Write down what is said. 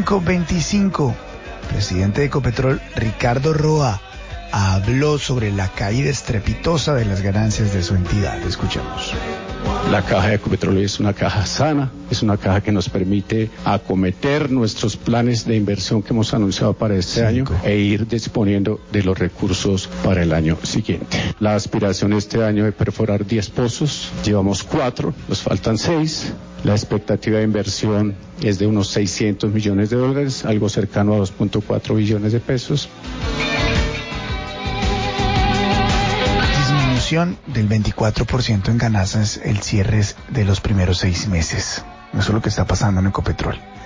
5:25. Presidente de Ecopetrol, Ricardo Roa, habló sobre la caída estrepitosa de las ganancias de su entidad. Escuchemos. La caja de Ecopetrol es una caja sana, es una caja que nos permite acometer nuestros planes de inversión que hemos anunciado para este año e ir disponiendo de los recursos para el año siguiente. La aspiración este año es perforar 10 pozos, llevamos 4, nos faltan 6. La expectativa de inversión es de unos $600 millones, algo cercano a 2.4 billones de pesos. Del 24% en ganancias el cierre de los primeros 6 meses. Eso es lo que está pasando en Ecopetrol.